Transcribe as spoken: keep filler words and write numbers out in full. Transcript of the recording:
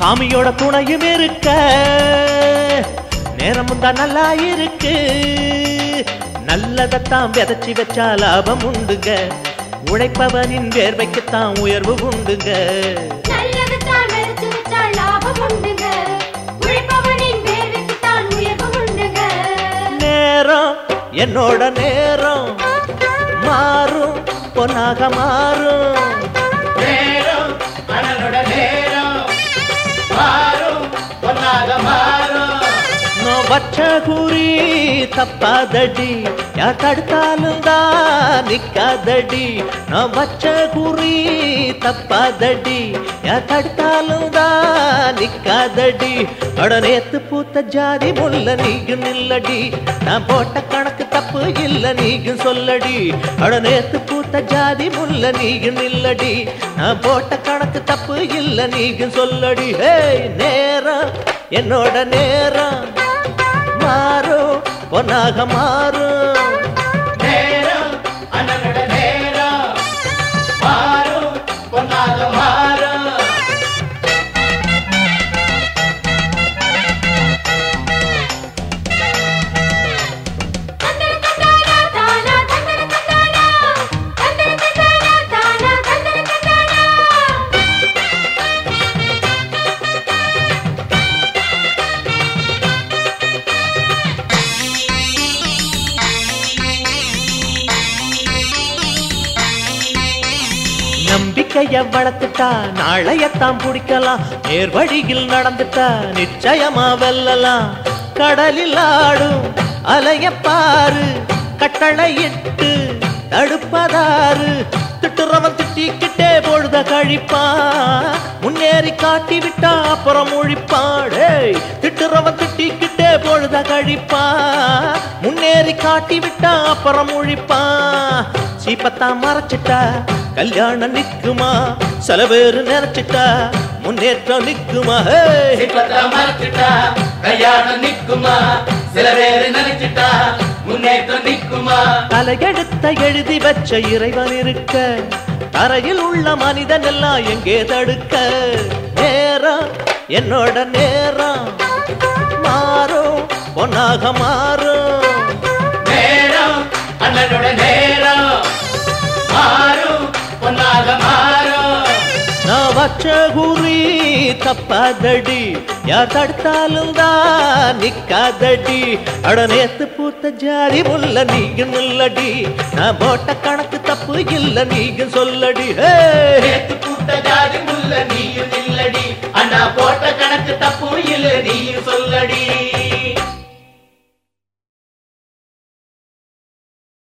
சாமியோட துணையும் இருக்க நேரமும் தான் நல்லா இருக்கு. நல்லதத்தான் விதைச்சி வச்சா லாபம் உண்டுங்க. உழைப்பவனின் வேர்வைக்குத்தான் உயர்வு உண்டுங்க. நேரம் என்னோட நேரம் மாறும் பொன்னாக மாறும். நேரம் அண்ணனோட நேரம் மாறும் பொன்னாக மாறும். நான் வச்ச குறி தப்பாதடி, யார் தடுத்தாலும் தான் நிக்காதடி. நான் வச்ச குறி தப்பாதடி, யார் தடுத்தாலும் தான் நிக்காதடி. அட நேத்து பூத்த ஜாதி முல்ல நீயும் நில்லடி, நான் போட்ட கணக்கு தப்பு இல்ல நீயும் சொல்லடி. அட நேத்து பூத்த ஜாதி முல்ல நீயும் நில்லடி, நான் போட்ட கணக்கு தப்பு இல்ல நீயும் சொல்லடி. ஹே நேரம் என்னோட நேரம் மாறும் பொன்னாக மாறும். நேரம் அண்ணனோட நேரம் மாறும் பொன்னாக மாறும். நம்பிக்கைய வளர்த்துட்டா நாளையத்தான் பிடிக்கலாம். நேர் வழியில் நடந்துட்டா நிச்சயமா வெல்லலாம். கடலில் ஆடும் அலைய பாரு, கட்டளையிட்டு தடுப்பதாரு. திட்டுறவன் திட்டிக்கிட்டே பொழுத கழிப்பா, முன்னேறி காட்டி விட்டா அப்புறம் ஒழிப்பாடே. திட்டுறவன் திட்டிக்கிட்டே பொழுத கழிப்பா, முன்னேறி காட்டி விட்டா அப்புறம் ஒழிப்பா. சீப்பத்தான் மறைச்சிட்டா கல்யாணம் நிக்குமா, சில பேரு நினைச்சிட்டா முன்னேற்றம் நிக்குமா. சீப்பத்தான் மறைச்சிட்டா கல்யாணம் நிக்குமா, சில பேரு நினைச்சிட்டா முன்னேற்றம் நிக்குமா. தலையெடுத்த எழுதி வச்ச இறைவன் இருக்க, தரையில் உள்ள மனிதன் எல்லாம் எங்கே தடுக்க. நேரம் என்னோட நேரம் மாறும் பொன்னாக மாறும். நேரம் அண்ணனோட நேரம் மாறும் பொன்னாக மாறும். நான் வச்ச குறி தப்பாதடி, யார் தடுத்தாலும் தான் நிக்காதடி. அட நேத்து பூத்த ஜாதி முல்ல நீயும் நில்லடி, நான் போட்ட கணக்கு தப்பு இல்ல நீயும் சொல்லடி. நேத்து பூத்த ஜாதி முல்ல நீயும் நில்லடி, அண்ணா போட்ட கணக்கு தப்பு இல்ல நீயும்